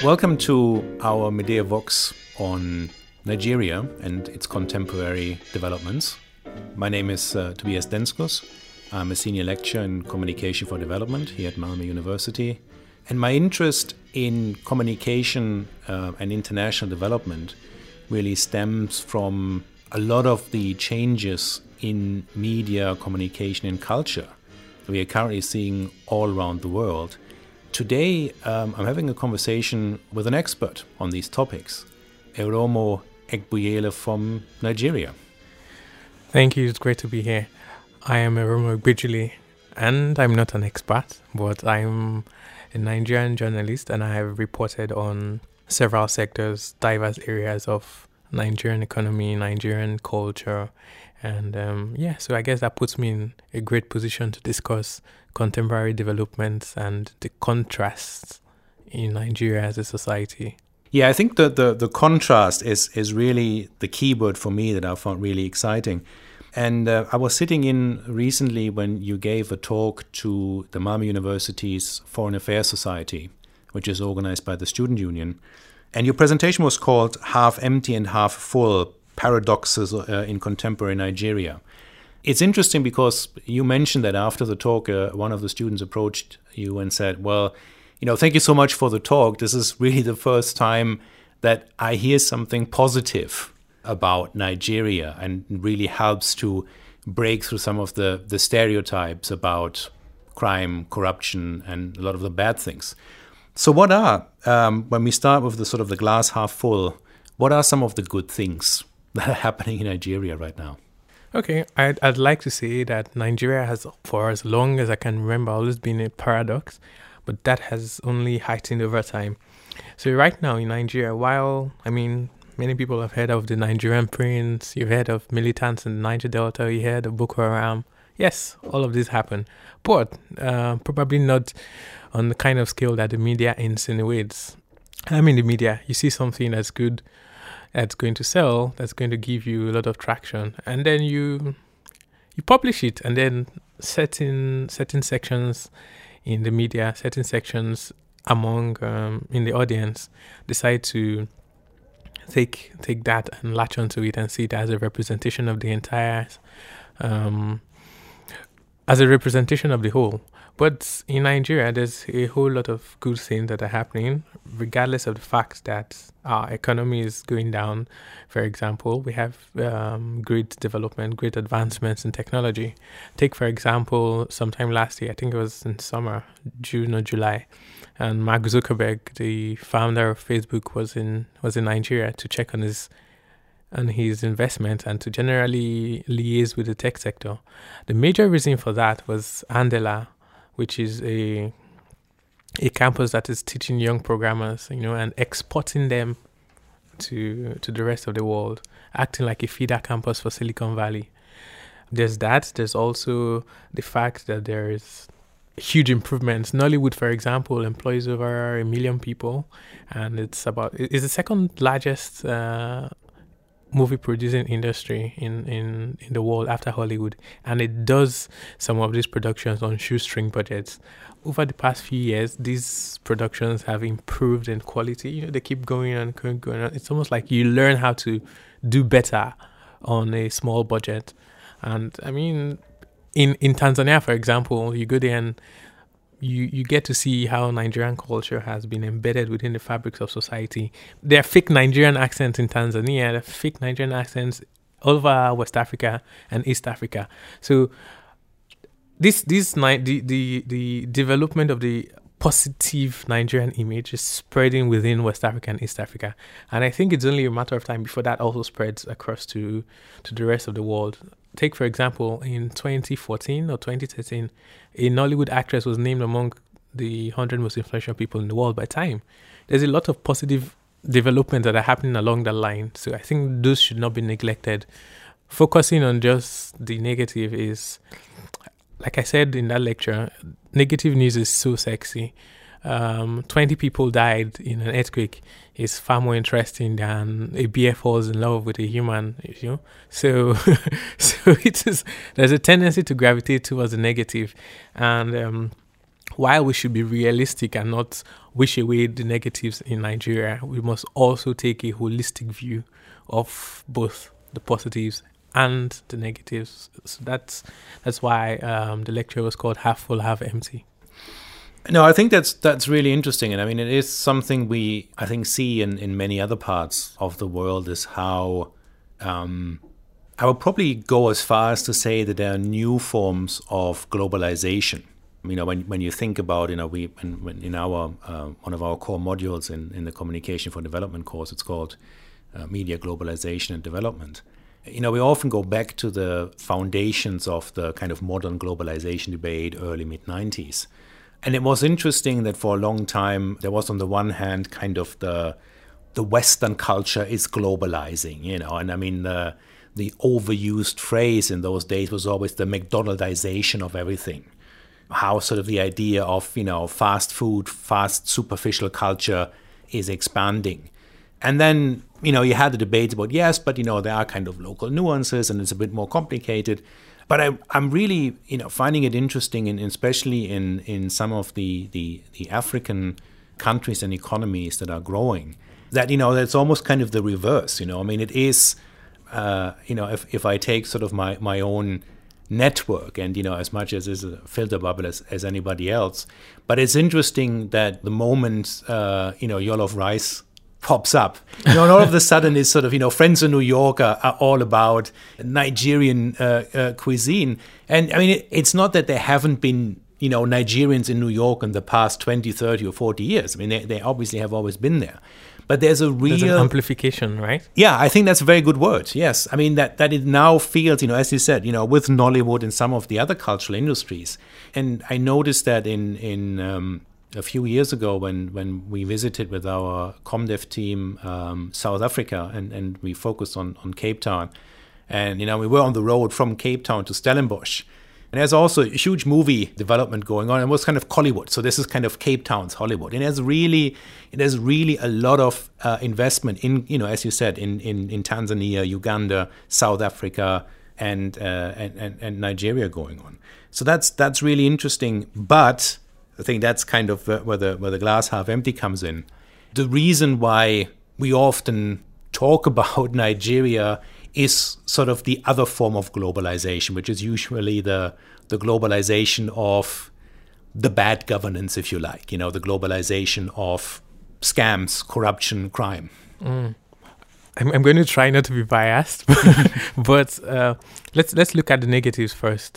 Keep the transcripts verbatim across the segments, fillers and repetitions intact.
Welcome to our Medea Vox on Nigeria and its contemporary developments. My name is uh, Tobias Denskos. I'm a senior lecturer in communication for development here at Malmö University. And my interest in communication uh, and international development really stems from a lot of the changes in media, communication, and culture we are currently seeing all around the world. Today, um, I'm having a conversation with an expert on these topics, Eromo Egbuyele from Nigeria. Thank you. It's great to be here. I am Eromo Egbuyele, and I'm not an expert, but I'm a Nigerian journalist, and I have reported on several sectors, diverse areas of Nigerian economy, Nigerian culture, and um, yeah, so I guess that puts me in a great position to discuss contemporary developments and the contrasts in Nigeria as a society. Yeah, I think that the, the contrast is, is really the keyword for me that I found really exciting. And uh, I was sitting in recently when you gave a talk to the Malmö University's Foreign Affairs Society, which is organized by the Student Union. And your presentation was called Half Empty and Half Full, Paradoxes uh, in Contemporary Nigeria. It's interesting because you mentioned that after the talk, uh, one of the students approached you and said, well, you know, thank you so much for the talk. This is really the first time that I hear something positive about Nigeria, and really helps to break through some of the, the stereotypes about crime, corruption, and a lot of the bad things. So what are, um, when we start with the sort of the glass half full, what are some of the good things that are happening in Nigeria right now? Okay, I'd, I'd like to say that Nigeria has, for as long as I can remember, always been a paradox, but that has only heightened over time. So right now in Nigeria, while, I mean, many people have heard of the Nigerian Prince, you've heard of militants in the Niger Delta, you heard of Boko Haram. Yes, all of this happened, but uh, probably not on the kind of scale that the media insinuates. I mean, the media, you see something that's good, that's going to sell, that's going to give you a lot of traction, and then you you publish it, and then certain certain sections in the media, certain sections among um, in the audience decide to take take that and latch onto it and see it as a representation of the entire, um, as a representation of the whole. But in Nigeria, there's a whole lot of good things that are happening, regardless of the fact that our economy is going down. For example, we have um, great development, great advancements in technology. Take, for example, sometime last year, I think it was in summer, June or July, and Mark Zuckerberg, the founder of Facebook, was in was in Nigeria to check on his on his investment and to generally liaise with the tech sector. The major reason for that was Andela, which is a a campus that is teaching young programmers, you know, and exporting them to to the rest of the world, acting like a feeder campus for Silicon Valley. There's that. There's also the fact that there is huge improvements. Nollywood, for example, employs over a million people, and it's about it's the second largest uh, movie producing industry in, in, in the world after Hollywood, and it does some of these productions on shoestring budgets. Over the past few years, these productions have improved in quality. You know, they keep going on, going, going on. It's almost like you learn how to do better on a small budget. And I mean, in, in Tanzania, for example, you go there and You you get to see how Nigerian culture has been embedded within the fabrics of society. There are fake Nigerian accents in Tanzania, there are fake Nigerian accents all over West Africa and East Africa. So this this the the the development of the positive Nigerian image is spreading within West Africa and East Africa, and I think it's only a matter of time before that also spreads across to to the rest of the world. Take, for example, in twenty fourteen or twenty thirteen, a Nollywood actress was named among the one hundred most influential people in the world by Time. There's a lot of positive developments that are happening along that line, so I think those should not be neglected. Focusing on just the negative is, like I said in that lecture, negative news is so sexy. Um, twenty people died in an earthquake is far more interesting than a bear falls in love with a human, you know. So, so it is. There's a tendency to gravitate towards the negative, and um, while we should be realistic and not wish away the negatives in Nigeria, we must also take a holistic view of both the positives and the negatives. So that's that's why um, the lecture was called Half Full, Half Empty. No, I think that's that's really interesting. And I mean, it is something we, I think, see in, in many other parts of the world, is how um, I would probably go as far as to say that there are new forms of globalization. You know, when when you think about, you know, we when, when in our uh, one of our core modules in, in the Communication for Development course, it's called uh, Media Globalization and Development. You know, we often go back to the foundations of the kind of modern globalization debate, early mid nineties. And it was interesting that for a long time there was, on the one hand, kind of the the Western culture is globalizing, you know, and I mean the the overused phrase in those days was always the McDonaldization of everything. How sort of the idea of, you know, fast food, fast superficial culture is expanding. And then, you know, you had the debate about, yes, but, you know, there are kind of local nuances and it's a bit more complicated. But I, I'm really, you know, finding it interesting, in, especially in, in some of the, the, the African countries and economies that are growing, that, you know, that's almost kind of the reverse, you know. I mean, it is, uh, you know, if, if I take sort of my, my own network, and, you know, as much as is a filter bubble as, as anybody else. But it's interesting that the moment, uh, you know, Jollof Rice pops up, you know, and all of a sudden it's sort of, you know, Friends of New York are, are all about Nigerian uh, uh, cuisine. And I mean, it, it's not that there haven't been, you know, Nigerians in New York in the past twenty, thirty or forty years. I mean, they, they obviously have always been there. But there's a real... There's an amplification, right? Yeah, I think that's a very good word, yes. I mean, that, that it now feels, you know, as you said, you know, with Nollywood and some of the other cultural industries. And I noticed that in, in um, a few years ago when, when we visited with our ComDev team um, South Africa, and, and we focused on, on Cape Town. And, you know, we were on the road from Cape Town to Stellenbosch. And there's also a huge movie development going on. It was kind of Hollywood. So this is kind of Cape Town's Hollywood. And there's really, there's really a lot of uh, investment in, you know, as you said, in, in, in Tanzania, Uganda, South Africa, and, uh, and, and and Nigeria going on. So that's that's really interesting. But I think that's kind of where the where the glass half empty comes in. The reason why we often talk about Nigeria is sort of the other form of globalization, which is usually the the globalization of the bad governance, if you like, you know, the globalization of scams, corruption, crime. Mm. I'm, I'm going to try not to be biased, but uh, let's let's look at the negatives first.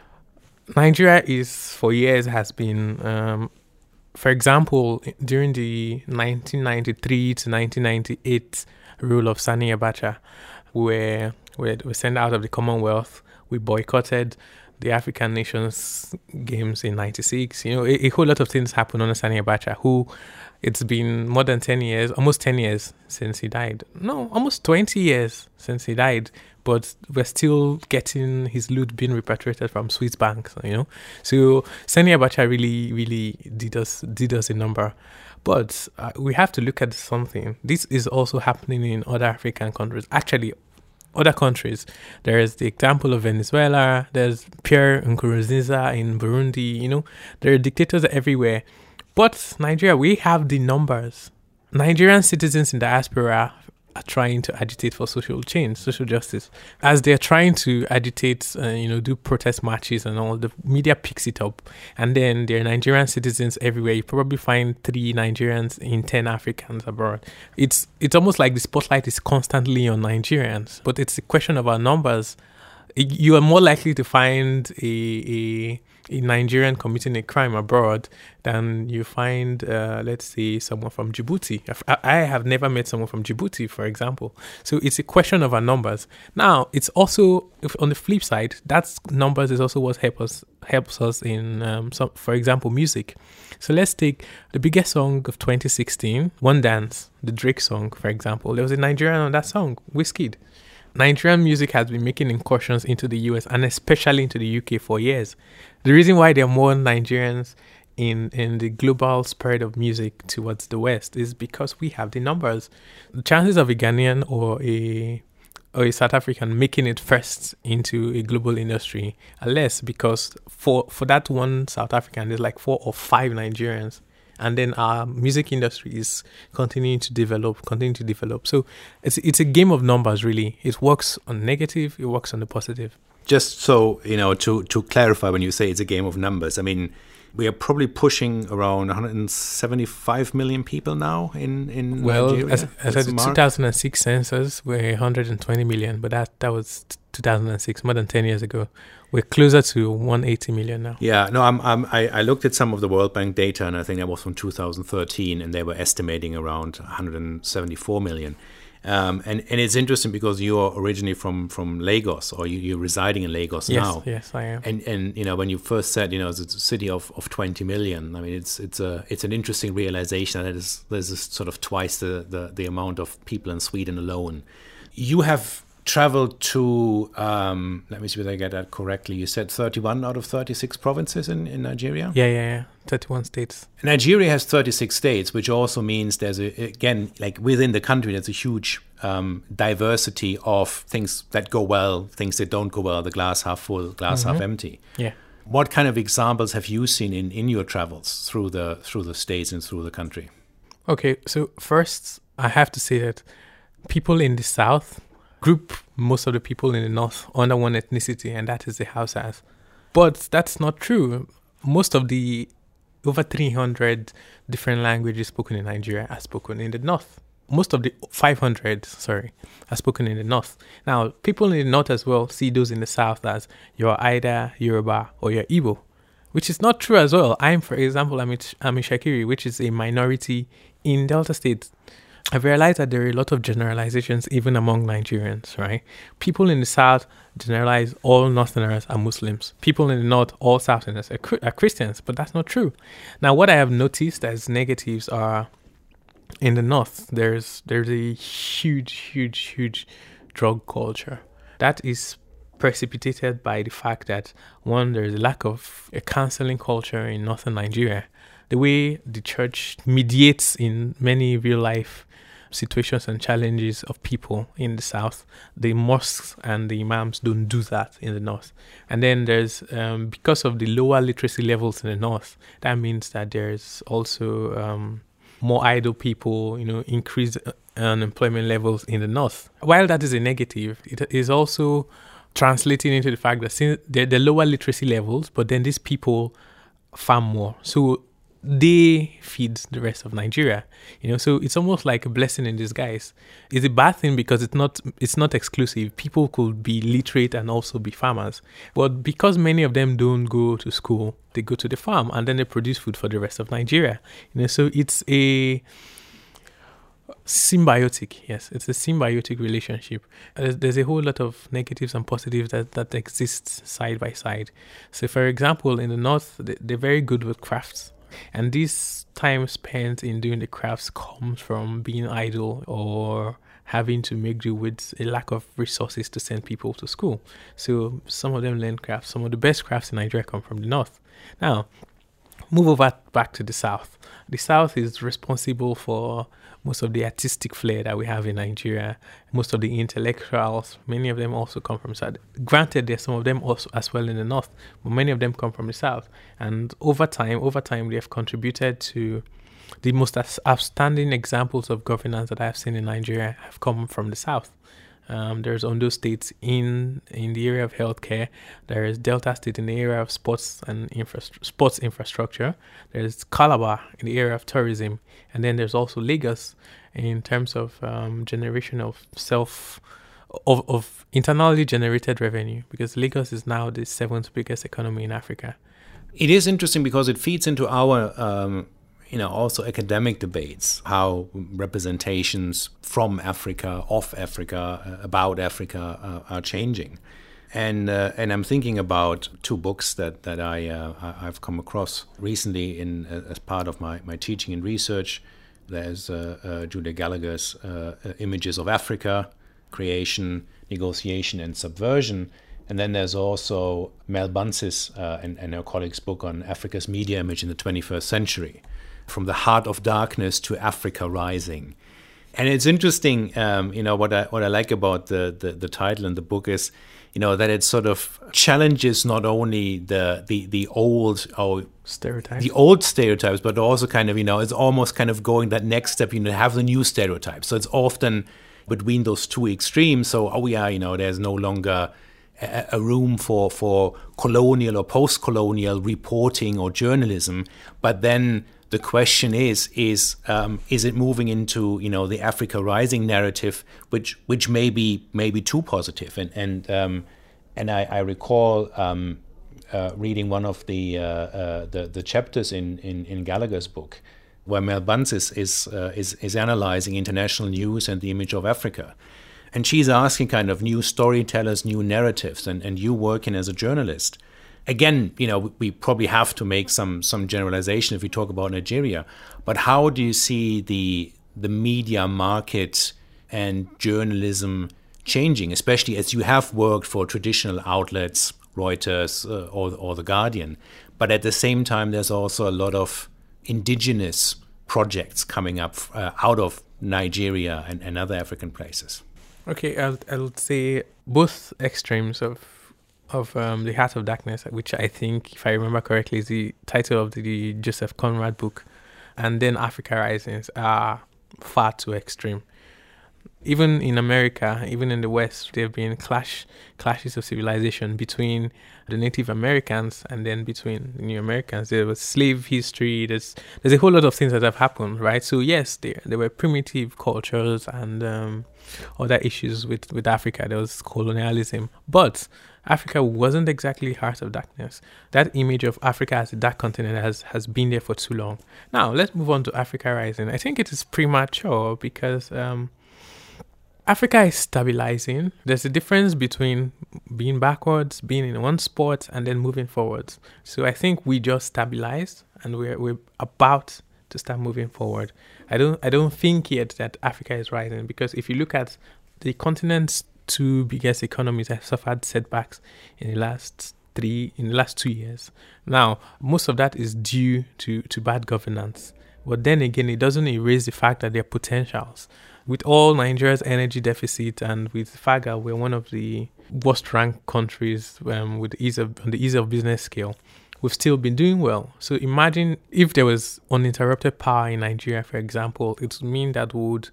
Nigeria is, for years, has been, um, for example, during the nineteen ninety-three to nineteen ninety-eight rule of Sani Abacha, where we were sent out of the Commonwealth, we boycotted the African Nations Games in ninety-six. You know, a, a whole lot of things happened under Sani Abacha, who, it's been more than ten years, almost ten years since he died. No, almost twenty years since he died, but we're still getting his loot being repatriated from Swiss banks, you know. So Sani Abacha really, really did us, did us a number. But uh, we have to look at something. This is also happening in other African countries. Actually, other countries. There is the example of Venezuela. There's Pierre Nkurunziza in Burundi. You know, there are dictators everywhere. But Nigeria, we have the numbers. Nigerian citizens in diaspora are trying to agitate for social change, social justice. As they're trying to agitate, uh, you know, do protest marches and all, the media picks it up. And then there are Nigerian citizens everywhere. You probably find three Nigerians in ten Africans abroad. It's it's almost like the spotlight is constantly on Nigerians. But it's a question of our numbers. You are more likely to find a... a a Nigerian committing a crime abroad than you find, uh, let's say, someone from Djibouti. I have never met someone from Djibouti, for example. So it's a question of our numbers. Now, it's also, if on the flip side, that numbers is also what help us, helps us in, um, some, for example, music. So let's take the biggest song of twenty sixteen, One Dance, the Drake song, for example. There was a Nigerian on that song, Wizkid. Nigerian music has been making incursions into the U S and especially into the U K for years. The reason why there are more Nigerians in, in the global spread of music towards the West is because we have the numbers. The chances of a Ghanaian or a or a South African making it first into a global industry, unless because for for that one South African, there's like four or five Nigerians. And then our music industry is continuing to develop, continuing to develop. So it's it's a game of numbers, really. It works on negative, it works on the positive. Just so, you know, to, to clarify, when you say it's a game of numbers, I mean, we are probably pushing around one hundred seventy-five million people now in, in well, Nigeria. Well, as, as at the two thousand six census, we're one hundred twenty million, but that, that was two thousand six, more than ten years ago. We're closer to one hundred eighty million now. Yeah, no, I'm, I'm, I, I looked at some of the World Bank data, and I think that was from two thousand thirteen, and they were estimating around one hundred seventy-four million. Um, and, and it's interesting because you're originally from, from Lagos, or you, you're residing in Lagos yes, now. Yes, I am. And and you know, when you first said, you know, it's a city of, of twenty million. I mean, it's it's a it's an interesting realization that it is there's sort of twice the, the, the amount of people in Sweden alone. You have traveled to um, let me see whether I get that correctly. You said thirty-one out of thirty-six provinces in, in Nigeria? Yeah, yeah, yeah. thirty-one states. Nigeria has thirty-six states, which also means there's a, again, like within the country, there's a huge um, diversity of things that go well, things that don't go well, the glass half full, glass mm-hmm. half empty. Yeah. What kind of examples have you seen in, in your travels through the through the states and through the country? Okay, so first I have to say that people in the South group most of the people in the North under one ethnicity, and that is the Hausas. But that's not true. Most of the over three hundred different languages spoken in Nigeria are spoken in the North. Most of the five hundred, sorry, are spoken in the North. Now, people in the North as well see those in the South as you're either Yoruba or you're Igbo, which is not true as well. I'm, for example, I'm, I'm in Shakiri, which is a minority in Delta State. I've realized that there are a lot of generalizations even among Nigerians, right? People in the South generalize all Northerners are Muslims. People in the North, all Southerners are, are Christians, but that's not true. Now, what I have noticed as negatives are in the North, there's there's a huge, huge, huge drug culture. That is precipitated by the fact that, one, there's a lack of a counseling culture in northern Nigeria. The way the church mediates in many real-life situations and challenges of people in the South, the mosques and the imams don't do that in the North. And then there's, um, because of the lower literacy levels in the North, that means that there's also um, more idle people, you know, increased unemployment levels in the North. While that is a negative, it is also translating into the fact that since they're the lower literacy levels, but then these people farm more. So they feed the rest of Nigeria, you know. So it's almost like a blessing in disguise. It's a bad thing because it's not it's not exclusive. People could be literate and also be farmers, but because many of them don't go to school, they go to the farm and then they produce food for the rest of Nigeria. You know, so it's a symbiotic. Yes, it's a symbiotic relationship. There's, there's a whole lot of negatives and positives that that exist side by side. So, for example, in the North, they're very good with crafts. And this time spent in doing the crafts comes from being idle or having to make do with a lack of resources to send people to school. So some of them learn crafts. Some of the best crafts in Nigeria come from the North. Now, move over back to the South. The South is responsible for most of the artistic flair that we have in Nigeria. Most of the intellectuals, many of them also come from South. Granted, there's some of them also as well in the North, but many of them come from the South. And over time, over time, they have contributed to the most outstanding examples of governance that I have seen in Nigeria have come from the South. Um, there's Ondo State in in the area of healthcare. There is Delta State in the area of sports and infra- sports infrastructure. There's Calabar in the area of tourism, and then there's also Lagos in terms of um, generation of self of of internally generated revenue, because Lagos is now the seventh biggest economy in Africa. It is interesting because it feeds into our um you know, also academic debates, how representations from Africa, of Africa, uh, about Africa uh, are changing. And uh, and I'm thinking about two books that, that I, uh, I've come across recently in uh, as part of my, my teaching and research. There's uh, uh, Julia Gallagher's uh, uh, Images of Africa, Creation, Negotiation and Subversion. And then there's also Mel Bunce's uh, and, and her colleagues' book on Africa's media image in the twenty-first century. From the Heart of Darkness to Africa Rising. And it's interesting, um, you know, what I what I like about the, the, the title and the book is, you know, that it sort of challenges not only the the the old or stereotypes, the old stereotypes, but also kind of, you know, it's almost kind of going that next step, you know, have the new stereotypes. So it's often between those two extremes. So, oh yeah, you know, there's no longer a, a room for for colonial or post-colonial reporting or journalism, but then the question is, is um, is it moving into, you know, the Africa Rising narrative, which which may be maybe too positive? And and um, and I, I recall um, uh, reading one of the, uh, uh, the the chapters in, in, in Gallagher's book, where Mel Bunce is is, uh, is is analyzing international news and the image of Africa, and she's asking kind of new storytellers, new narratives, and and you working as a journalist. Again, you know, we probably have to make some some generalization if we talk about Nigeria, but how do you see the the media market and journalism changing, especially as you have worked for traditional outlets, Reuters uh, or or The Guardian, but at the same time there's also a lot of indigenous projects coming up uh, out of Nigeria and, and other African places. Okay, I'll I'll say both extremes of of um, The Heart of Darkness, which I think, if I remember correctly, is the title of the, the Joseph Conrad book, and then Africa Risings are far too extreme. Even in America, even in the West, there have been clash clashes of civilization between the Native Americans and then between the New Americans. There was slave history. There's there's a whole lot of things that have happened, right? So yes, there there were primitive cultures and um, other issues with, with Africa. There was colonialism, but Africa wasn't exactly Heart of Darkness. That image of Africa as a dark continent has, has been there for too long. Now, let's move on to Africa Rising. I think it is premature because um, Africa is stabilizing. There's a difference between being backwards, being in one spot, and then moving forwards. So I think we just stabilized, and we're we're about to start moving forward. I don't I don't think yet that Africa is rising, because if you look at the continent's two biggest economies have suffered setbacks in the last three in the last two years. Now, most of that is due to, to bad governance. But then again, it doesn't erase the fact that there are potentials. With all Nigeria's energy deficit and with the fact that we're one of the worst ranked countries um, with ease of, on the ease of business scale, we've still been doing well. So imagine if there was uninterrupted power in Nigeria, for example, it would mean that we would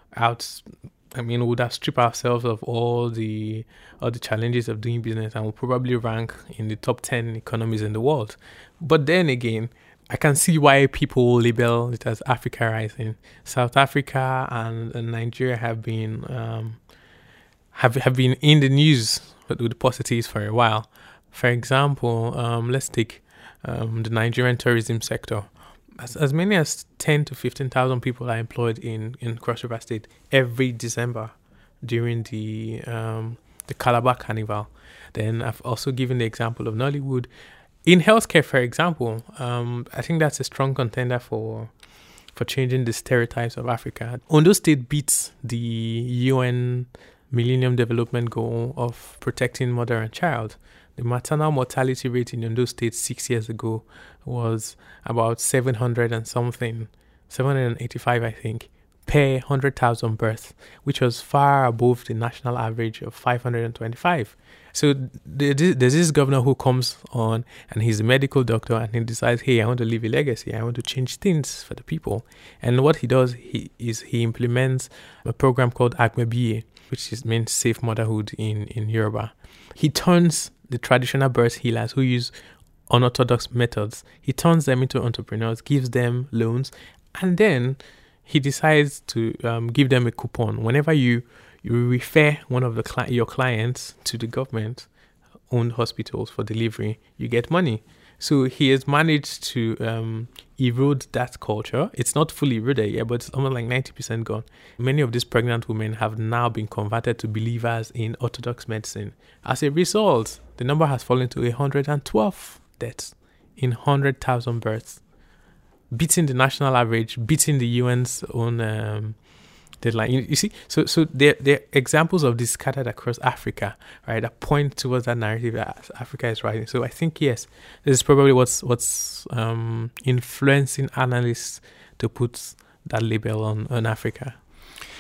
out I mean, we would have stripped ourselves of all the all the challenges of doing business, and we'll probably rank in the top ten economies in the world. But then again, I can see why people label it as Africa Rising. South Africa and, and Nigeria have been um, have have been in the news with, with the positives for a while. For example, um, let's take um, the Nigerian tourism sector. As, as many as ten to fifteen thousand people are employed in, in Cross River State every December during the um, the Calabar Carnival. Then I've also given the example of Nollywood. In healthcare, for example, um, I think that's a strong contender for for changing the stereotypes of Africa. Ondo State beats the U N Millennium Development Goal of protecting mother and child. The maternal mortality rate in Ondo State six years ago was about seven hundred and something, seven hundred eighty-five, I think, per one hundred thousand births, which was far above the national average of five hundred twenty-five. So there's this governor who comes on, and he's a medical doctor, and he decides, hey, I want to leave a legacy. I want to change things for the people. And what he does he is he implements a program called Agmebiye, which is, means safe motherhood in, in Yoruba. He turns the traditional birth healers who use unorthodox methods, he turns them into entrepreneurs, gives them loans, and then he decides to um, give them a coupon. Whenever you, you refer one of the cli- your clients to the government-owned hospitals for delivery, you get money. So he has managed to um, erode that culture. It's not fully eroded yet, but it's almost like ninety percent gone. Many of these pregnant women have now been converted to believers in Orthodox medicine. As a result, the number has fallen to one hundred twelve deaths in one hundred thousand births, beating the national average, beating the U N's own um, deadline. You, you see, so so there there are examples of this scattered across Africa, right, that point towards that narrative that Africa is rising. So I think, yes, this is probably what's what's um, influencing analysts to put that label on, on Africa.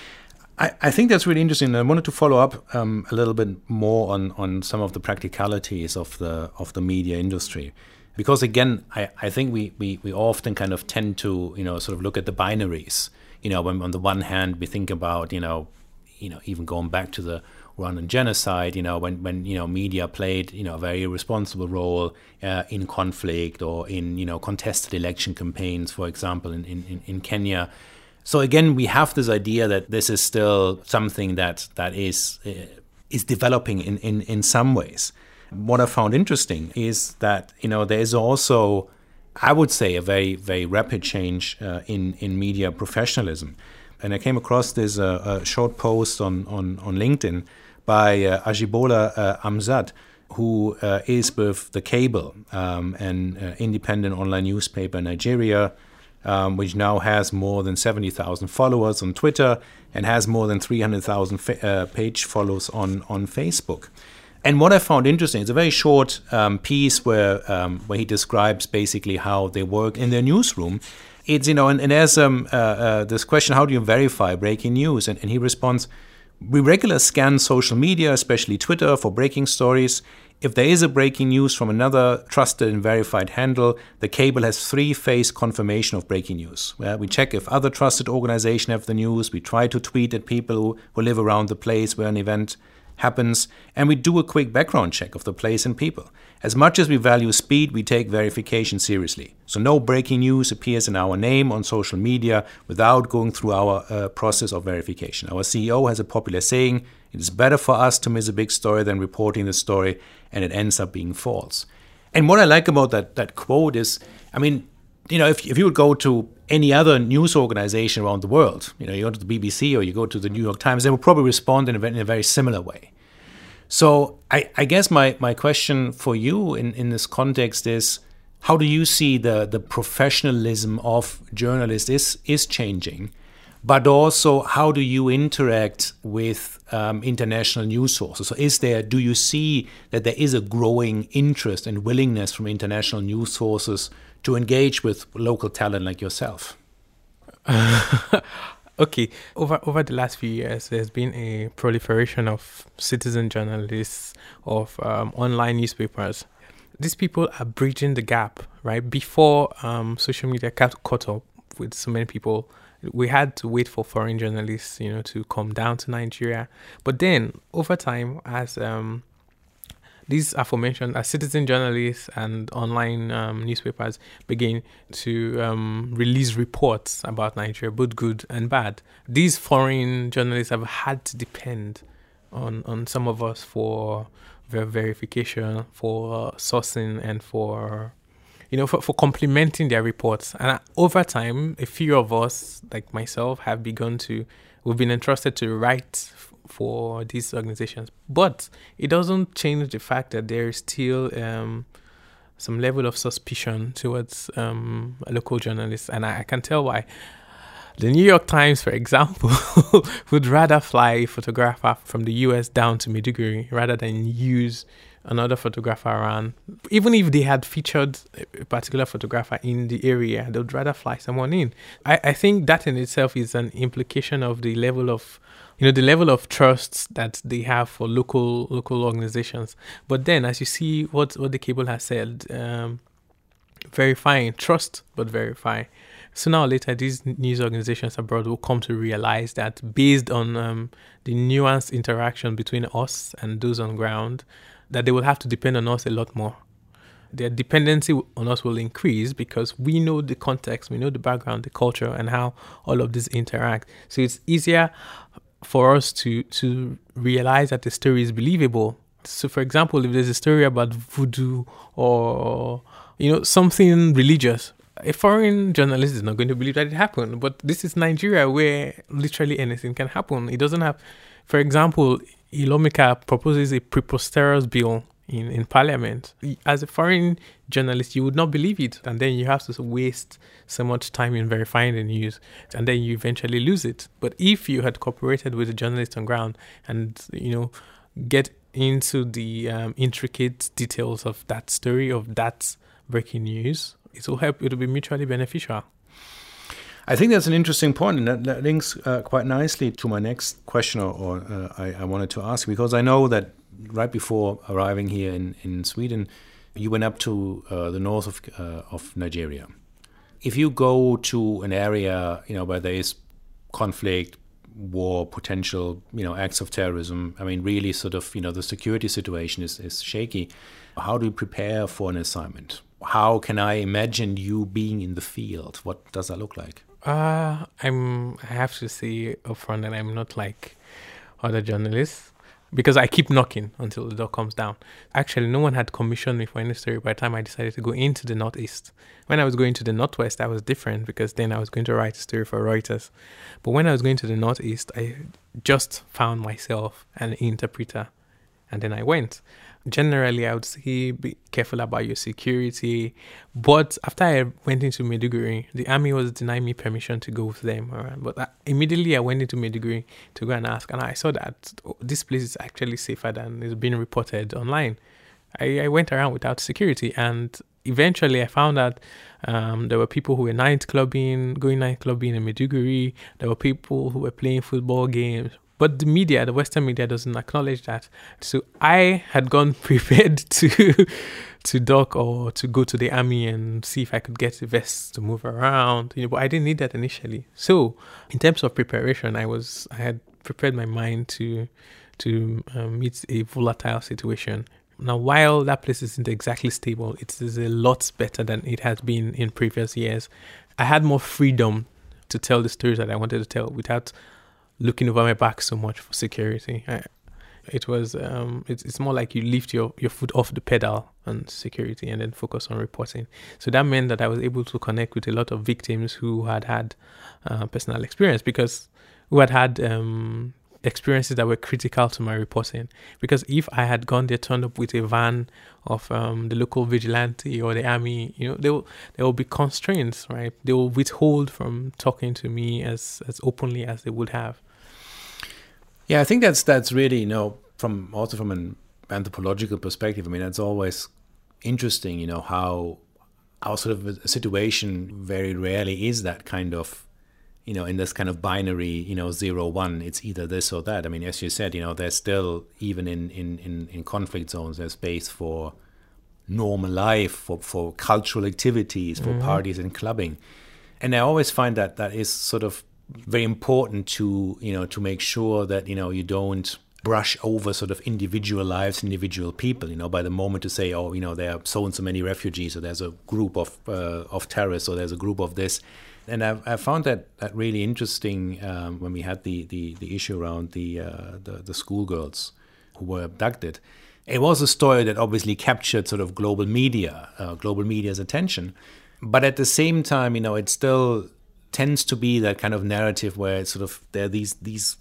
I, I think that's really interesting. I wanted to follow up um, a little bit more on, on some of the practicalities of the of the media industry. Because again, I, I think we, we, we often kind of tend to, you know, sort of look at the binaries. You know, when on the one hand we think about, you know, you know, even going back to the Rwandan genocide, you know, when, when you know media played, you know, a very irresponsible role uh, in conflict or in, you know, contested election campaigns, for example, in, in, in Kenya. So again, we have this idea that this is still something that that is uh, is developing in, in, in some ways. What I found interesting is that, you know, there is also, I would say, a very, very rapid change uh, in, in media professionalism. And I came across this uh, a short post on, on, on LinkedIn by uh, Ajibola uh, Amzad, who uh, is with The Cable, um, an uh, independent online newspaper in Nigeria, um, which now has more than seventy thousand followers on Twitter and has more than three hundred thousand fa- uh, page follows on, on Facebook. And what I found interesting, it's a very short um, piece where um, where he describes basically how they work in their newsroom. It's, you know, and, and there's um, uh, uh, this question, how do you verify breaking news? And, and he responds, we regularly scan social media, especially Twitter, for breaking stories. If there is a breaking news from another trusted and verified handle, The Cable has three-phase confirmation of breaking news. Uh, we check if other trusted organizations have the news. We try to tweet at people who, who live around the place where an event happens, and we do a quick background check of the place and people. As much as we value speed, we take verification seriously. So no breaking news appears in our name on social media without going through our uh, process of verification. Our C E O has a popular saying, it is better for us to miss a big story than reporting the story, and it ends up being false. And what I like about that that quote is, I mean, you know, if, if you would go to any other news organization around the world, you know, you go to the B B C or you go to the New York Times, they will probably respond in a, in a very similar way. So I, I guess my, my question for you in, in this context is, how do you see the, the professionalism of journalists is, is changing? But also, how do you interact with um, international news sources? So is there, do you see that there is a growing interest and willingness from international news sources to engage with local talent like yourself? Okay, over over the last few years, there's been a proliferation of citizen journalists, of um, online newspapers. These people are bridging the gap, right? Before um, social media got caught up with so many people, we had to wait for foreign journalists, you know, to come down to Nigeria. But then, over time, as um, these aforementioned as citizen journalists and online um, newspapers begin to um, release reports about Nigeria, both good and bad, these foreign journalists have had to depend on, on some of us for ver- verification, for uh, sourcing, and for, you know, for, for complementing their reports. And uh, over time, a few of us, like myself, have begun to, we've been entrusted to write for these organizations, but it doesn't change the fact that there is still um, some level of suspicion towards um, local journalists, and I, I can tell why. The New York Times, for example, would rather fly a photographer from the U S down to Maiduguri rather than use another photographer around. Even if they had featured a particular photographer in the area, they would rather fly someone in. I, I think that in itself is an implication of the level of You know, the level of trust that they have for local local organizations. But then, as you see what, what The Cable has said, um, verifying, trust, but verify. Sooner or later, these news organizations abroad will come to realize that based on um, the nuanced interaction between us and those on ground, that they will have to depend on us a lot more. Their dependency on us will increase because we know the context, we know the background, the culture, and how all of this interact. So it's easier for us to to realize that the story is believable. So, for example, if there's a story about voodoo or, you know, something religious, a foreign journalist is not going to believe that it happened. But this is Nigeria, where literally anything can happen. It doesn't have, for example, a lawmaker proposes a preposterous bill in, in parliament. As a foreign journalist, you would not believe it. And then you have to waste so much time in verifying the news. And then you eventually lose it. But if you had cooperated with the journalist on ground and, you know, get into the um, intricate details of that story, of that breaking news, it will help. It will be mutually beneficial. I think that's an interesting point, and that, that links uh, quite nicely to my next question, or, or uh, I, I wanted to ask, because I know that right before arriving here in, in Sweden, you went up to uh, the north of uh, of Nigeria. If you go to an area, you know, where there is conflict, war, potential, you know, acts of terrorism, I mean, really sort of, you know, the security situation is, is shaky. How do you prepare for an assignment? How can I imagine you being in the field? What does that look like? Uh, I'm, I have to say upfront that I'm not like other journalists, because I keep knocking until the door comes down. Actually, no one had commissioned me for any story by the time I decided to go into the Northeast. When I was going to the Northwest, that was different, because then I was going to write a story for Reuters. But when I was going to the Northeast, I just found myself an interpreter, and then I went. Generally, I would say be careful about your security. But after I went into Maiduguri, the army was denying me permission to go with them. Right? But I, immediately I went into Maiduguri to go and ask. And I saw that oh, this place is actually safer than is being reported online. I, I went around without security. And eventually I found out um, there were people who were night clubbing, going night clubbing in Maiduguri. There were people who were playing football games. But the media, the Western media, doesn't acknowledge that. So I had gone prepared to to dock or to go to the army and see if I could get the vests to move around. You know, but I didn't need that initially. So in terms of preparation, I was I had prepared my mind to to um, meet a volatile situation. Now, while that place isn't exactly stable, it is a lot better than it has been in previous years. I had more freedom to tell the stories that I wanted to tell without looking over my back so much for security. I, it was um, it's, it's more like you lift your, your foot off the pedal on security and then focus on reporting. So that meant that I was able to connect with a lot of victims who had had uh, personal experience, because who had had um, experiences that were critical to my reporting. Because if I had gone there, turned up with a van of um, the local vigilante or the army, you know, there will, there will be constraints, right? They will withhold from talking to me as, as openly as they would have. Yeah, I think that's that's really, you know, from also from an anthropological perspective, I mean, that's always interesting, you know, how our sort of a situation very rarely is that kind of, you know, in this kind of binary, you know, zero, one, it's either this or that. I mean, as you said, you know, there's still, even in, in, in, in conflict zones, there's space for normal life, for, for cultural activities, for mm-hmm. parties and clubbing. And I always find that that is sort of very important to, you know, to make sure that, you know, you don't brush over sort of individual lives, individual people, you know, by the moment to say, oh, you know, there are so and so many refugees, or there's a group of uh, of terrorists, or there's a group of this. And I, I found that, that really interesting um, when we had the, the, the issue around the, uh, the the schoolgirls who were abducted. It was a story that obviously captured sort of global media, uh, global media's attention. But at the same time, you know, it still tends to be that kind of narrative where it's sort of there are these these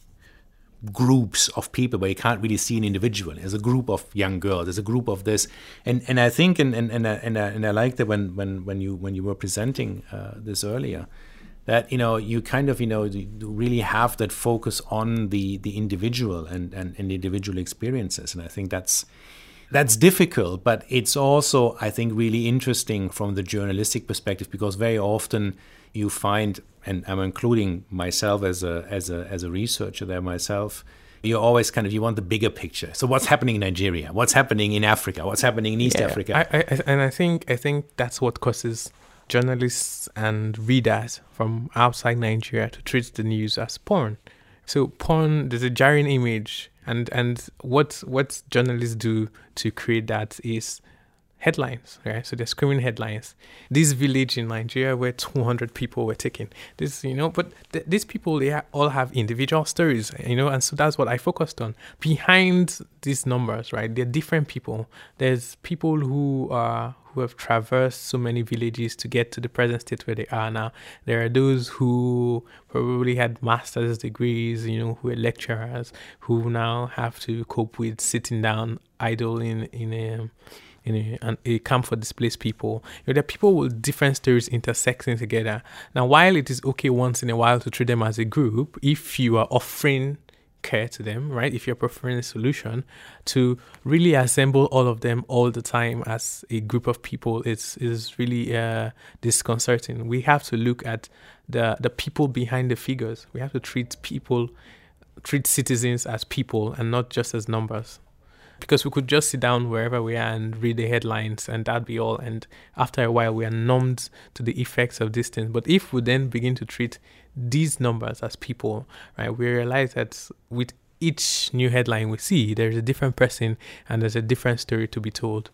groups of people where you can't really see an individual. There's a group of young girls. There's a group of this, and and I think and and and I, and I, and I like that when when when you when you were presenting uh, this earlier, that, you know, you kind of, you know, you really have that focus on the the individual and and, and individual experiences, and I think that's that's difficult, but it's also, I think, really interesting from the journalistic perspective, because very often you find, and I'm including myself as a as a as a researcher there myself, you always kind of, you want the bigger picture. So what's happening in Nigeria? What's happening in Africa? What's happening in East yeah, Africa? I, I, and I think I think that's what causes journalists and readers from outside Nigeria to treat the news as porn. So porn, there's a jarring image, and and what what journalists do to create that is headlines, right? So they're screaming headlines. This village in Nigeria where two hundred people were taken. This, you know, but th- these people, they ha- all have individual stories, you know, and so that's what I focused on. Behind these numbers, right, they're different people. There's people who are who have traversed so many villages to get to the present state where they are now. There are those who probably had master's degrees, you know, who are lecturers, who now have to cope with sitting down idle in in a in a, an, a camp for displaced people. You know, there are people with different stories intersecting together. Now, while it is okay once in a while to treat them as a group, if you are offering care to them, right? If you're preferring a solution, to really assemble all of them all the time as a group of people, it's is really uh, disconcerting. We have to look at the the people behind the figures. We have to treat people, treat citizens as people and not just as numbers. Because we could just sit down wherever we are and read the headlines and that'd be all. And after a while, we are numbed to the effects of this thing. But if we then begin to treat these numbers as people, right, we realize that with each new headline we see, there's a different person and there's a different story to be told.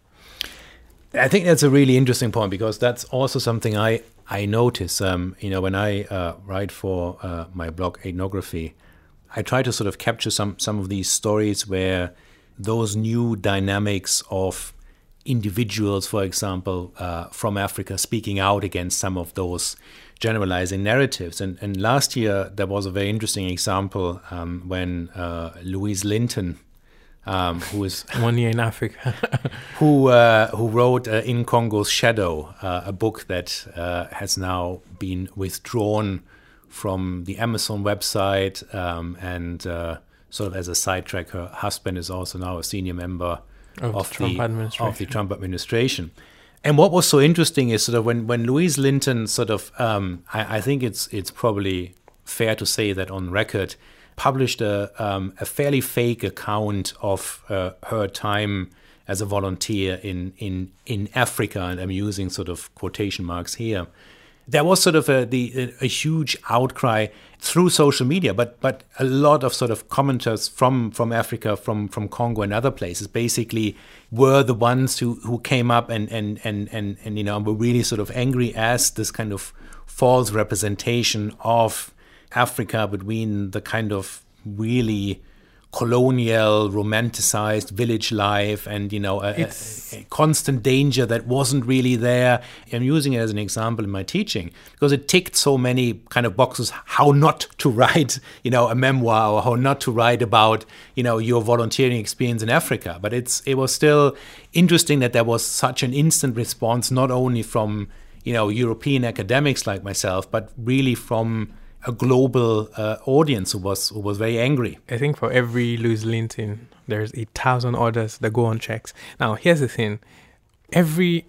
I think that's a really interesting point, because that's also something I, I notice. Um, you know, when I uh, write for uh, my blog, Ethnography, I try to sort of capture some, some of these stories where those new dynamics of individuals, for example, uh, from Africa speaking out against some of those generalizing narratives. And, and last year, there was a very interesting example um, when uh, Louise Linton, um, who is one year in Africa, who uh, who wrote uh, In Congo's Shadow, uh, a book that uh, has now been withdrawn from the Amazon website, um, and uh, sort of as a sidetrack, her husband is also now a senior member of, of, the, Trump the, administration. of the Trump administration. And what was so interesting is sort of when, when Louise Linton sort of, um, I, I think it's it's probably fair to say that on record, published a, um, a fairly fake account of uh, her time as a volunteer in, in, in Africa, and I'm using sort of quotation marks here. There was sort of a, the, a huge outcry through social media, but but a lot of sort of commenters from, from Africa, from, from Congo and other places, basically were the ones who, who came up and, and, and, and, and, you know, were really sort of angry as this kind of false representation of Africa between the kind of really colonial, romanticized village life and, you know, a, a, a constant danger that wasn't really there. I'm using it as an example in my teaching because it ticked so many kind of boxes, how not to write, you know, a memoir, or how not to write about, you know, your volunteering experience in Africa. But it's it was still interesting that there was such an instant response, not only from, you know, European academics like myself, but really from a global uh, audience who was who was very angry. I think for every Louise Linton, there's a thousand others that go unchecked. Now, here's the thing: every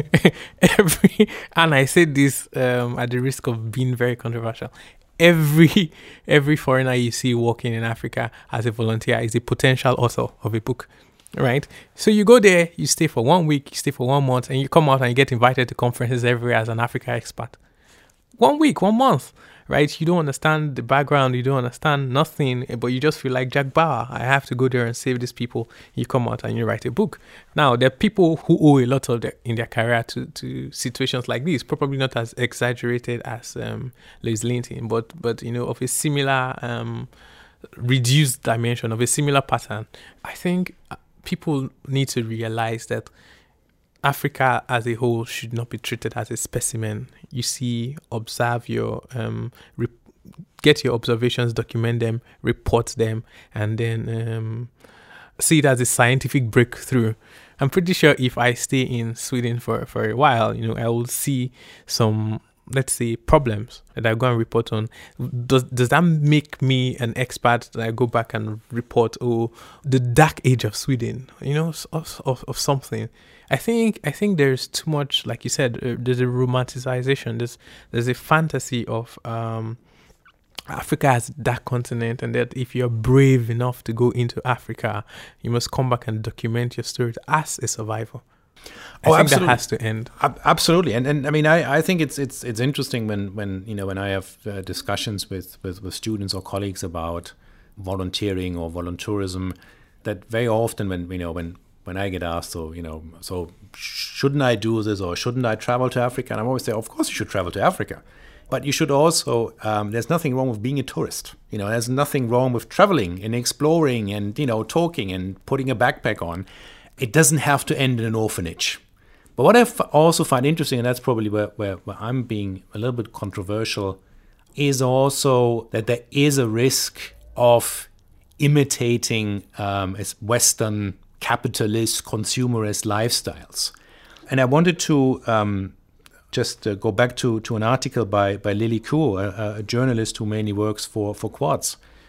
every, and I say this um, at the risk of being very controversial. Every every foreigner you see walking in Africa as a volunteer is a potential author of a book, right? So you go there, you stay for one week, you stay for one month, and you come out and you get invited to conferences everywhere as an Africa expert. One week, one month. Right, you don't understand the background, you don't understand nothing, but you just feel like Jack Bauer. I have to go there and save these people. You come out and you write a book. Now, there are people who owe a lot of their, in their career to, to situations like this, probably not as exaggerated as um, Louise Linton, but but you know, of a similar um, reduced dimension, of a similar pattern. I think people need to realize that Africa as a whole should not be treated as a specimen. You see, observe your, um, re- get your observations, document them, report them, and then um, see it as a scientific breakthrough. I'm pretty sure if I stay in Sweden for, for a while, you know, I will see some, let's say, problems that I go and report on. Does does that make me an expert that I go back and report, oh, the dark age of Sweden, you know, of, of, of something? I think I think there's too much, like you said, uh, there's a romanticization. There's there's a fantasy of um, Africa as that continent, and that if you're brave enough to go into Africa, you must come back and document your story as a survivor. I oh, think absolutely. that has to end. Absolutely, and and I mean, I, I think it's it's it's interesting when, when you know when I have uh, discussions with, with, with students or colleagues about volunteering or volunteerism, that very often when you know when when I get asked, so you know, so shouldn't I do this or shouldn't I travel to Africa? And I'm always say, of course you should travel to Africa, but you should also. Um, there's nothing wrong with being a tourist. You know, there's nothing wrong with traveling and exploring and you know talking and putting a backpack on. It doesn't have to end in an orphanage. But what I f- also find interesting, and that's probably where, where, where I'm being a little bit controversial, is also that there is a risk of imitating um, as Western capitalist, consumerist lifestyles. And I wanted to um, just uh, go back to, to an article by, by Lily Kuo, a, a journalist who mainly works for, for Quartz,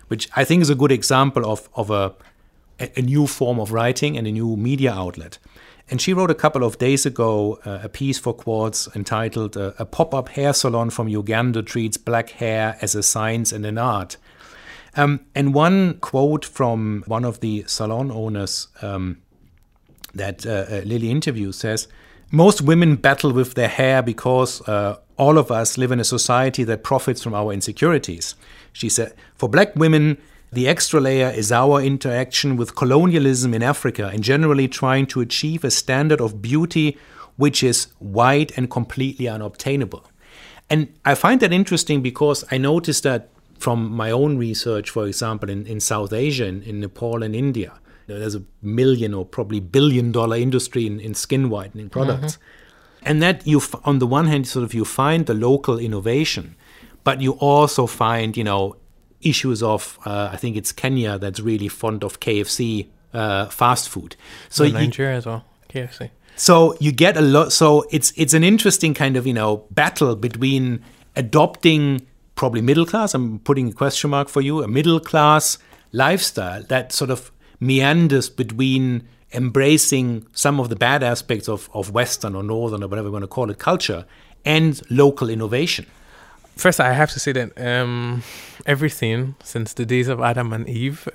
which I think is a good example of, of a, a new form of writing and a new media outlet. And she wrote a couple of days ago uh, a piece for Quartz entitled uh, A Pop-Up Hair Salon from Uganda Treats Black Hair as a Science and an Art. Um, and one quote from one of the salon owners um, that uh, uh, Lily interviews says, "Most women battle with their hair because uh, all of us live in a society that profits from our insecurities." She said, "For black women, the extra layer is our interaction with colonialism in Africa and generally trying to achieve a standard of beauty which is white and completely unobtainable." And I find that interesting because I noticed that from my own research, for example, in, in South Asia, in, in Nepal and India, there's a million or probably billion dollar industry in, in skin whitening products. Mm-hmm. And that you, on the one hand, sort of you find the local innovation, but you also find, you know, issues of, uh, I think it's Kenya that's really fond of K F C uh, fast food. So Nigeria as well, K F C. So you get a lot. So it's it's an interesting kind of, you know, battle between adopting probably middle class. I'm putting a question mark for you, a middle class lifestyle that sort of meanders between embracing some of the bad aspects of, of Western or Northern or whatever you want to call it culture and local innovation. First, I have to say that um, everything since the days of Adam and Eve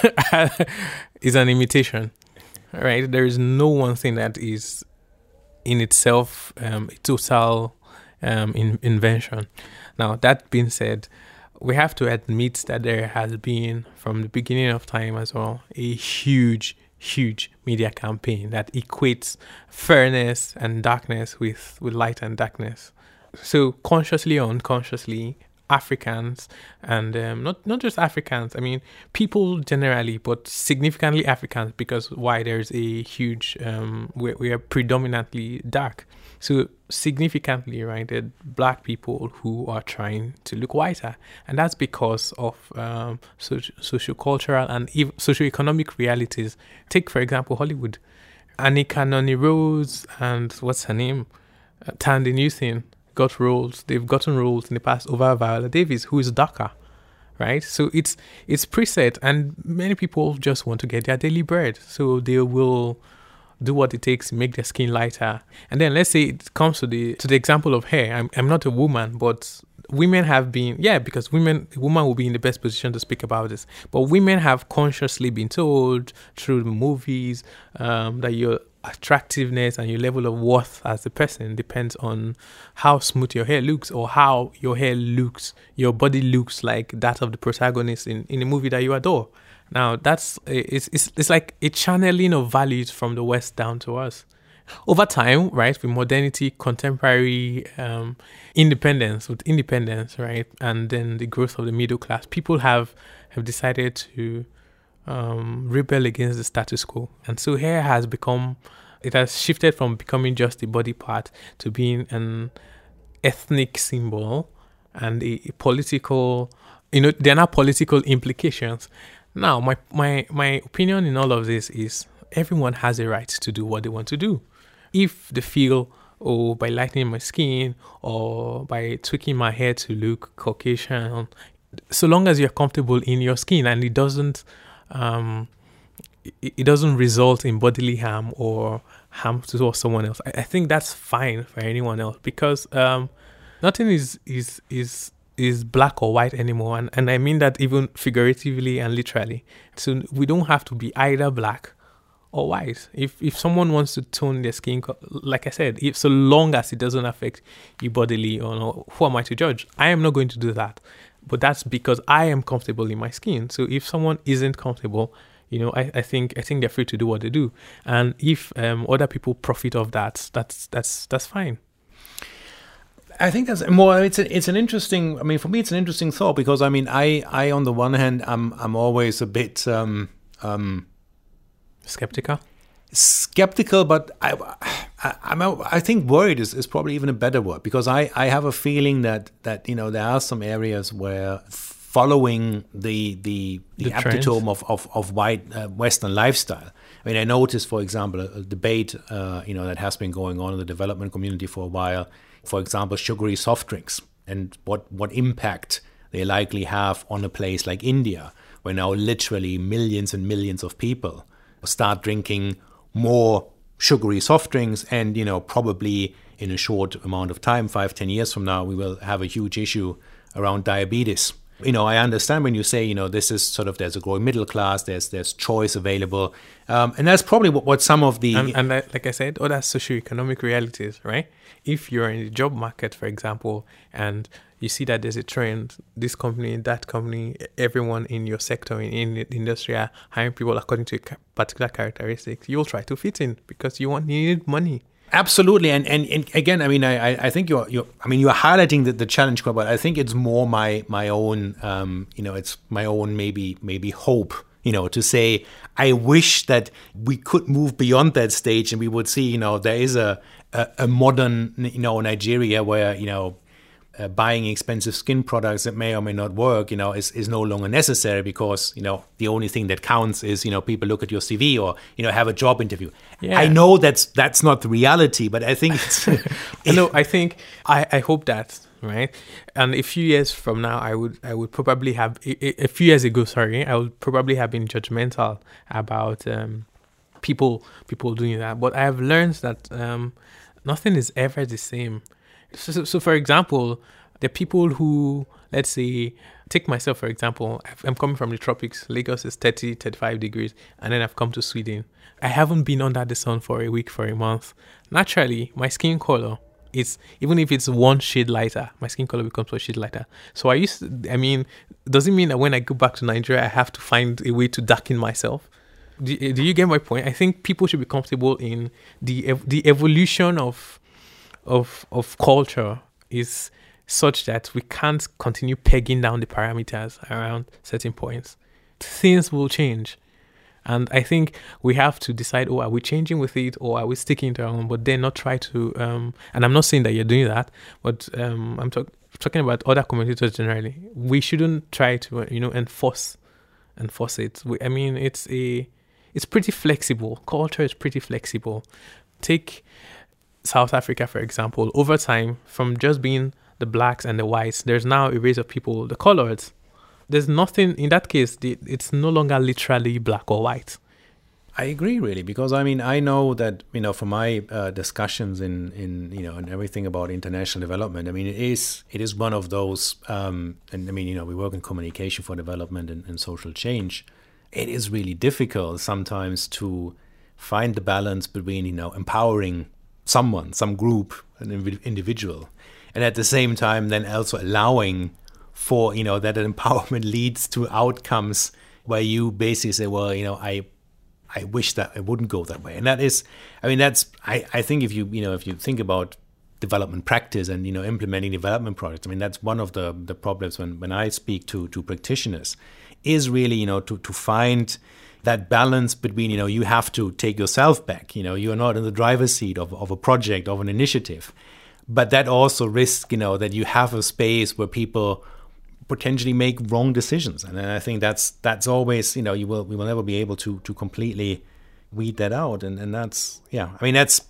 is an imitation, right? There is no one thing that is in itself um, a total um, in- invention. Now, that being said, we have to admit that there has been, from the beginning of time as well, a huge, huge media campaign that equates fairness and darkness with, with light and darkness. So consciously or unconsciously, Africans and um, not not just Africans, I mean, people generally, but significantly Africans, because why there's a huge, um, we we are predominantly dark. So significantly, right, there are black people who are trying to look whiter. And that's because of um, soci- socio-cultural and ev- socio-economic realities. Take, for example, Hollywood. Anika Noni Rose and what's her name? Uh, Tandy Newton. Got roles. They've gotten roles in the past over Viola Davis, who is darker, right? So it's it's preset, and many people just want to get their daily bread, so they will do what it takes to make their skin lighter. And then let's say it comes to the to the example of hair. I'm I'm not a woman, but women have been yeah because women woman will be in the best position to speak about this. But women have consciously been told through the movies um, that you're attractiveness and your level of worth as a person depends on how smooth your hair looks or how your hair looks, your body looks like that of the protagonist in, in a movie that you adore. Now, that's it's, it's it's like a channeling of values from the West down to us. Over time, right, with modernity, contemporary um, independence, with independence, right, and then the growth of the middle class, people have, have decided to Um, rebel against the status quo. And so hair has become, it has shifted from becoming just a body part to being an ethnic symbol and a, a political, you know, there are now political implications. Now, my, my, my opinion in all of this is everyone has a right to do what they want to do. If they feel, oh, by lightening my skin or by tweaking my hair to look Caucasian, so long as you're comfortable in your skin and it doesn't Um, it, it doesn't result in bodily harm or harm to someone else, I, I think that's fine for anyone else, because um, nothing is is is is black or white anymore, and, and I mean that even figuratively and literally. So we don't have to be either black or white. If if someone wants to tone their skin, like I said, if so long as it doesn't affect you bodily, or no, who am I to judge? I am not going to do that. But that's because I am comfortable in my skin. So if someone isn't comfortable, you know, I, I think I think they're free to do what they do. And if um, other people profit of that, that's that's that's fine. I think that's more. It's a, it's an interesting. I mean, for me, it's an interesting thought, because I mean, I, I on the one hand, I'm I'm always a bit um, um, skeptical. Skeptical, but I, I, I'm, I think worried is, is probably even a better word, because I, I have a feeling that, that, you know, there are some areas where following the the, the, the epitome of, of, of white uh, Western lifestyle. I mean, I noticed, for example, a, a debate, uh, you know, that has been going on in the development community for a while. For example, sugary soft drinks and what, what impact they likely have on a place like India. where now literally millions and millions of people start drinking more sugary soft drinks, and you know probably in a short amount of time, five, ten years from now, we will have a huge issue around diabetes. You know, I understand when you say, you know, this is sort of, there's a growing middle class, there's there's choice available. Um, and that's probably what, what some of the... And, and like I said, other socioeconomic realities, right? If you're in the job market, for example, and you see that there's a trend, this company, that company, everyone in your sector, in, in the industry are hiring people according to particular characteristics, you'll try to fit in because you want, you need money. Absolutely, and, and and again, I mean, I I think you're you're I mean you're highlighting the, the challenge, but I think it's more my my own um you know it's my own maybe maybe hope, you know, to say I wish that we could move beyond that stage and we would see, you know, there is a a, a modern, you know, Nigeria where, you know, Uh, buying expensive skin products that may or may not work, you know, is, is no longer necessary because, you know, the only thing that counts is, you know, people look at your C V or, you know, have a job interview. Yeah. I know that's that's not the reality, but I think it's... I know, I think, I, I hope that, right? And a few years from now, I would I would probably have, a, a few years ago, sorry, I would probably have been judgmental about um, people people doing that. But I have learned that um, nothing is ever the same. So, so, so, for example, the people who, let's say, take myself, for example, I'm coming from the tropics. Lagos is thirty, thirty-five degrees, and then I've come to Sweden. I haven't been under the sun for a week, for a month. Naturally, my skin color is, even if it's one shade lighter, my skin color becomes one shade lighter. So I used to, I mean, does it mean that when I go back to Nigeria, I have to find a way to darken myself? Do, do you get my point? I think people should be comfortable in the the evolution of of of culture is such that we can't continue pegging down the parameters around certain points. Things will change. And I think we have to decide, oh, are we changing with it or are we sticking to our own? But then not try to, um, and I'm not saying that you're doing that, but um, I'm talk, talking about other commentators generally. We shouldn't try to, uh, you know, enforce, enforce it. We, I mean, it's a, it's pretty flexible. Culture is pretty flexible. Take South Africa, for example. Over time, from just being the blacks and the whites, there's now a race of people, the coloreds. There's nothing, in that case, the, it's no longer literally black or white. I agree, really, because I mean, I know that, you know, from my uh, discussions in, in, you know, and everything about international development, I mean, it is it is one of those, um, and I mean, you know, we work in communication for development and, and social change. It is really difficult sometimes to find the balance between, you know, empowering someone, some group, an individual, and at the same time then also allowing for, you know, that empowerment leads to outcomes where you basically say, well, you know, I I wish that it wouldn't go that way. And that is, I mean, that's, I, I think if you, you know, if you think about development practice and, you know, implementing development projects, I mean, that's one of the, the problems when, when I speak to, to practitioners is really, you know, to, to find that balance between, you know, you have to take yourself back, you know, you're not in the driver's seat of, of a project, of an initiative, but that also risks, you know, that you have a space where people potentially make wrong decisions. And I think that's that's always, you know, you will we will never be able to to completely weed that out. And, and that's, yeah, I mean, that's,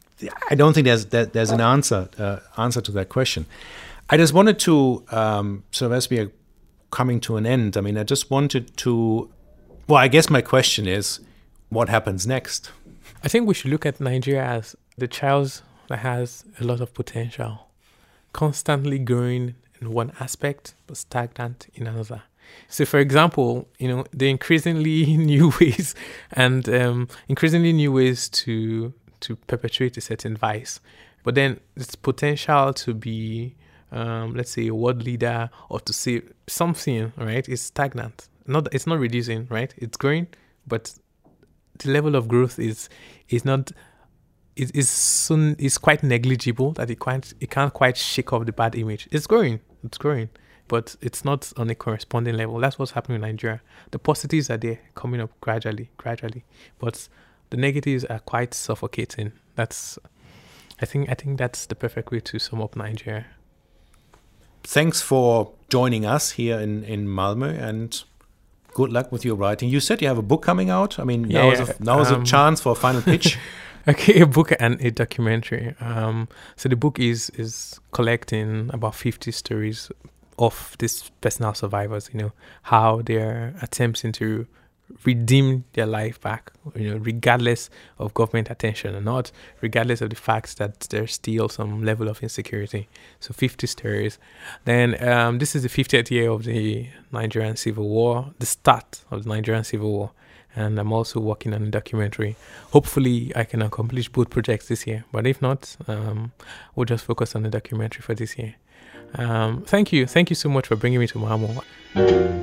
I don't think there's that there's an answer uh, answer to that question. I just wanted to, um, sort of as we are coming to an end, I mean, I just wanted to, well, I guess my question is, what happens next? I think we should look at Nigeria as the child that has a lot of potential, constantly growing in one aspect, but stagnant in another. So, for example, you know, the increasingly new ways and um, increasingly new ways to to perpetuate a certain vice, but then its potential to be, um, let's say, a world leader or to say something, right, is stagnant. Not, it's not reducing, right? It's growing, but the level of growth is is not is is soon is quite negligible that it can't it can't quite shake off the bad image. It's growing, it's growing, but it's not on a corresponding level. That's what's happening in Nigeria. The positives are there, coming up gradually, gradually, but the negatives are quite suffocating. That's, I think, I think that's the perfect way to sum up Nigeria. Thanks for joining us here in in Malmö, and good luck with your writing. You said you have a book coming out. I mean, now yeah, is a, now um, is a chance for a final pitch. Okay, a book and a documentary. Um, so the book is is collecting about fifty stories of these personal survivors, you know, how they're attempting to redeem their life back, you know, regardless of government attention or not, regardless of the fact that there's still some level of insecurity. So fifty stories. Then um, this is the fiftieth year of the Nigerian Civil War, the start of the Nigerian Civil War. And I'm also working on a documentary. Hopefully I can accomplish both projects this year. But if not, um, we'll just focus on the documentary for this year. Um, thank you. Thank you so much for bringing me to Mahamo.